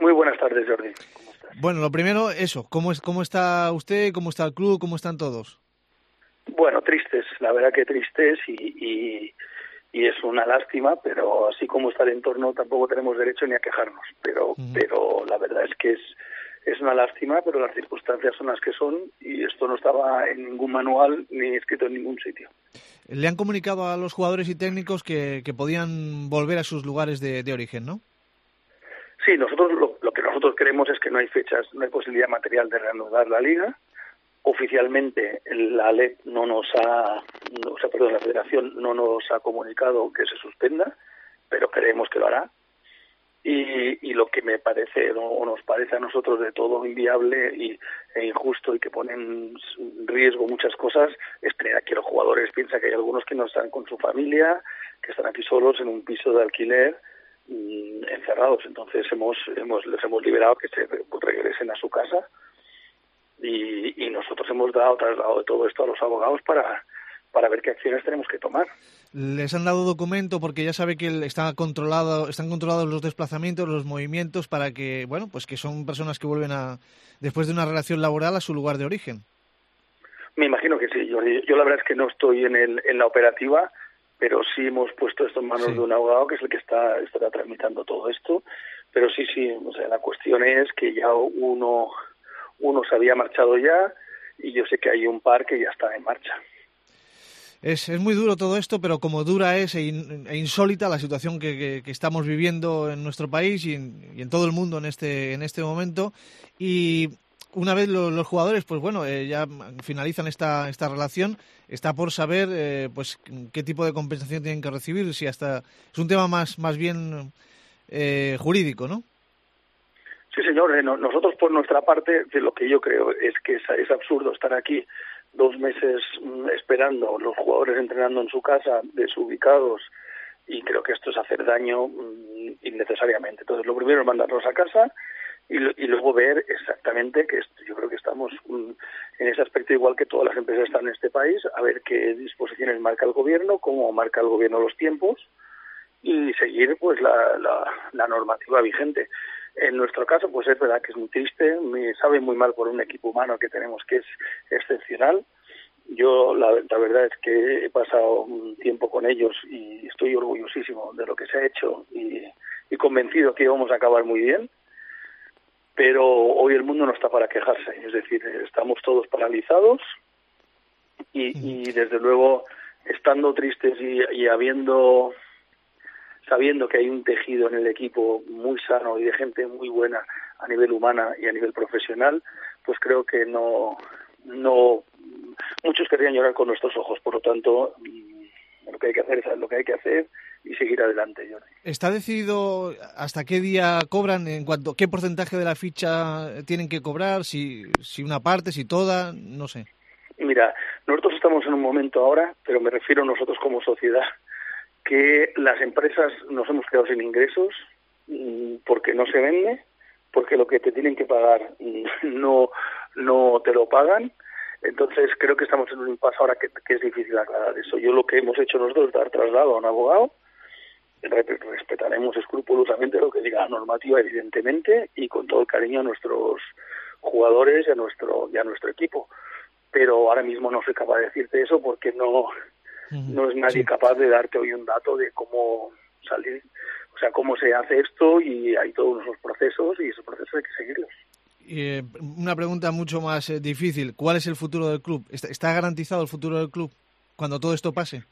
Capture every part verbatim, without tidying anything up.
Muy buenas tardes, Jordi. ¿Cómo estás? Bueno, lo primero, eso, ¿cómo, es, cómo está usted, cómo está el club, cómo están todos? Bueno, tristes, la verdad que tristes y, y, y es una lástima, pero así como está el entorno tampoco tenemos derecho ni a quejarnos. Pero, uh-huh. pero la verdad es que es, es una lástima, pero las circunstancias son las que son y esto no estaba en ningún manual ni escrito en ningún sitio. Le han comunicado a los jugadores y técnicos que, que podían volver a sus lugares de, de origen, ¿no? Sí, nosotros lo, lo que nosotros creemos es que no hay fechas, no hay posibilidad material de reanudar la liga. Oficialmente la A L E P no nos ha, no, o sea, perdón, la Federación no nos ha comunicado que se suspenda, pero creemos que lo hará. Y, y lo que me parece o nos parece a nosotros de todo inviable y, e injusto y que pone en riesgo muchas cosas es tener aquí a los jugadores. Piensa que hay algunos que no están con su familia, que están aquí solos en un piso de alquiler, mmm, encerrados. Entonces hemos, hemos les hemos liberado que se regresen a su casa. Y, y nosotros hemos dado trasladado de todo esto a los abogados para, para ver qué acciones tenemos que tomar. Les han dado documento porque ya sabe que está controlado, están controlados los desplazamientos, los movimientos para que, bueno, pues que son personas que vuelven a después de una relación laboral a su lugar de origen. Me imagino que sí. Yo, yo la verdad es que no estoy en el en la operativa, pero sí hemos puesto esto en manos sí. de un abogado que es el que está estará tramitando todo esto. Pero sí, sí, o sea, la cuestión es que ya uno Uno se había marchado ya y yo sé que hay un par que ya está en marcha. Es, es muy duro todo esto, pero como dura es e, in, e insólita la situación que, que, que estamos viviendo en nuestro país y en, y en todo el mundo en este en este momento. Y una vez lo, los jugadores, pues bueno, eh, ya finalizan esta esta relación, está por saber eh, pues qué tipo de compensación tienen que recibir. Si hasta es un tema más más bien eh, jurídico, ¿no? Sí, señor. Eh, no, nosotros, por nuestra parte, de lo que yo creo es que es, es absurdo estar aquí dos meses mmm, esperando, los jugadores entrenando en su casa, desubicados, y creo que esto es hacer daño mmm, innecesariamente. Entonces, lo primero es mandarlos a casa y, y luego ver exactamente que esto, yo creo que estamos mmm, en ese aspecto igual que todas las empresas están en este país, a ver qué disposiciones marca el gobierno, cómo marca el gobierno los tiempos y seguir pues la, la, la normativa vigente. En nuestro caso, pues es verdad que es muy triste, me sabe muy mal por un equipo humano que tenemos que es excepcional. Yo la, la verdad es que he pasado un tiempo con ellos y estoy orgullosísimo de lo que se ha hecho y, y convencido que íbamos a acabar muy bien, pero hoy el mundo no está para quejarse, es decir, estamos todos paralizados y, y desde luego estando tristes y, y habiendo... sabiendo que hay un tejido en el equipo muy sano y de gente muy buena a nivel humana y a nivel profesional, pues creo que no, no muchos querrían llorar con nuestros ojos. Por lo tanto, lo que hay que hacer es lo que hay que hacer y seguir adelante, Jordi. ¿Está decidido hasta qué día cobran, en cuanto qué porcentaje de la ficha tienen que cobrar, si, si una parte, si toda, no sé? Mira, nosotros estamos en un momento ahora, pero me refiero a nosotros como sociedad, que las empresas nos hemos quedado sin ingresos porque no se vende, porque lo que te tienen que pagar no no te lo pagan. Entonces creo que estamos en un impasse ahora que, que es difícil aclarar eso. Yo lo que hemos hecho nosotros es dar traslado a un abogado, respetaremos escrupulosamente lo que diga la normativa, evidentemente, y con todo el cariño a nuestros jugadores y a nuestro, y a nuestro equipo. Pero ahora mismo no soy capaz de decirte eso porque no... No es nadie sí. capaz de darte hoy un dato de cómo salir, o sea, cómo se hace esto y hay todos esos procesos y esos procesos hay que seguirlos. Eh, una pregunta mucho más eh, difícil. ¿Cuál es el futuro del club? ¿Está, ¿Está garantizado el futuro del club cuando todo esto pase?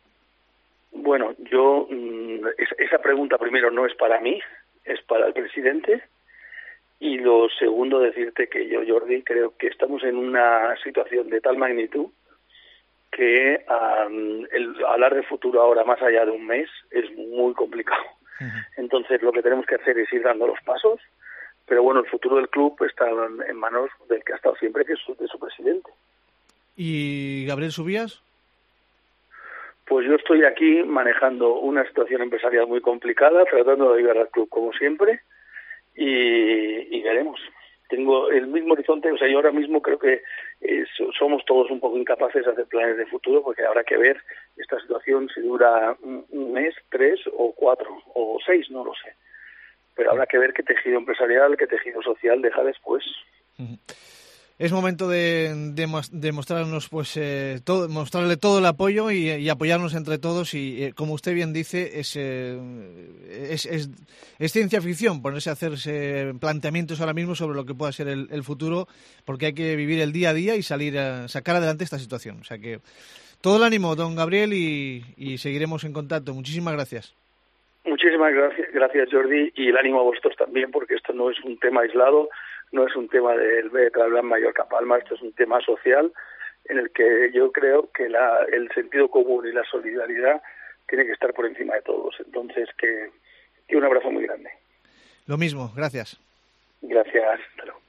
Bueno, yo mmm, es, esa pregunta primero no es para mí, es para el presidente. Y lo segundo, decirte que yo, Jordi, creo que estamos en una situación de tal magnitud que um, el hablar de futuro ahora más allá de un mes es muy complicado. Uh-huh. Entonces lo que tenemos que hacer es ir dando los pasos, pero bueno, el futuro del club está en, en manos del que ha estado siempre, que es su, de su presidente. ¿Y Gabriel Subías? Pues yo estoy aquí manejando una situación empresarial muy complicada, tratando de ayudar al club como siempre y, y veremos. Tengo el mismo horizonte, o sea, yo ahora mismo creo que eh, somos todos un poco incapaces de hacer planes de futuro porque habrá que ver esta situación si dura un, un mes, tres o cuatro o seis, no lo sé. pero habrá que ver qué tejido empresarial, qué tejido social deja después. Es momento de, de, de mostrarnos, pues, eh, todo, mostrarle todo el apoyo y, y apoyarnos entre todos. Y eh, como usted bien dice, es, eh, es, es, es ciencia ficción ponerse a hacerse planteamientos ahora mismo sobre lo que pueda ser el, el futuro, porque hay que vivir el día a día y salir a sacar adelante esta situación. O sea que todo el ánimo, don Gabriel, y, y seguiremos en contacto. Muchísimas gracias. Muchísimas gracias, gracias Jordi, y el ánimo a vosotros también, porque esto no es un tema aislado. No es un tema del Betadlan Mallorca Palma, esto es un tema social en el que yo creo que la, el sentido común y la solidaridad tiene que estar por encima de todos. Entonces, que, que un abrazo muy grande. Lo mismo, gracias. Gracias, hasta luego.